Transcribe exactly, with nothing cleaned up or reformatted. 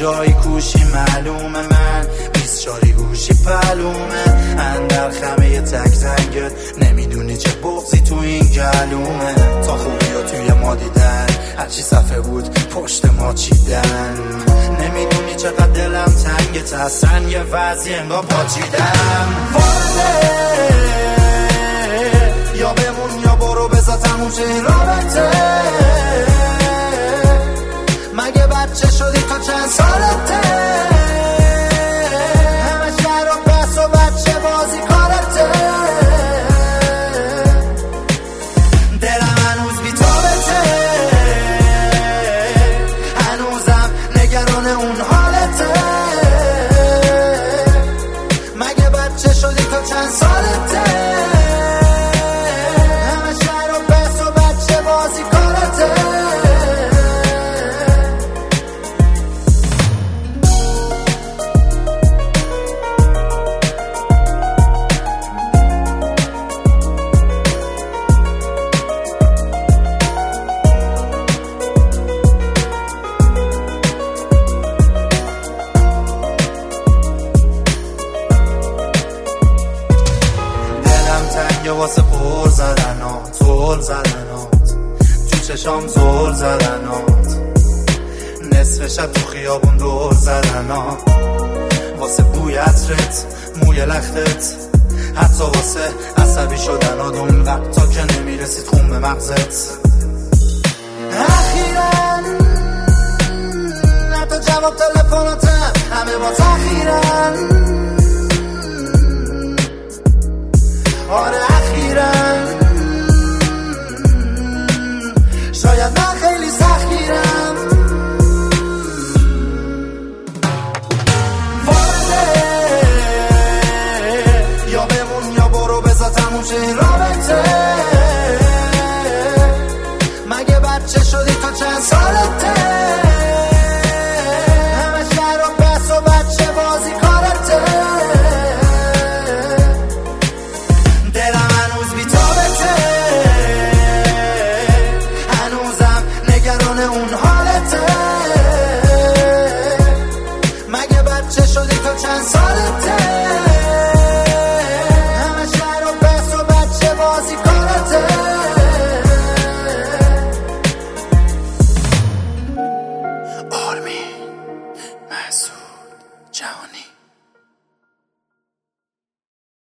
جایی کوشی معلومه من بیست شاری گوشی پلومه اندر خمه تک زنگت نمیدونی چه بغضی تو این گلومه تا خوبی ها توی ما دیدن هرچی صفحه بود پشت ما چیدن نمیدونی چقدر دلم تنگت هستن یه وضعی انگار پاچیدم وارده یا بمون یا برو بذار تموم شه این رابطه مگه بچه شدی تا چند سالته همه شهر و بس و بچه بازی کارته دلم هنوز بی تابته هنوزم نگران اون حالته مگه بچه شدی تا چند سالته تنگه واسه پر زدنات زل زدنات تو چشام زل زدنات نصف شب تو خیابون دور زدنات واسه بوی عطرت موی لختت حتی واسه عصبی شدنات اون وقتا که نمیرسید خون به مغزت اخیراً حتی جواب تلفناتم همه با تأخیراً آره اخیراً شاید من خیلی سختگیرم وارده یا بمون یا برو بذار تموم شه این رابطه مگه بچه شدی تا چند سالته همه شهر و بس و بچه بازی کارته اون حالته مگه بچه شدی تا چند سالته همه شهر و بس و بچه بازی کارته آرمین مسعود جهانی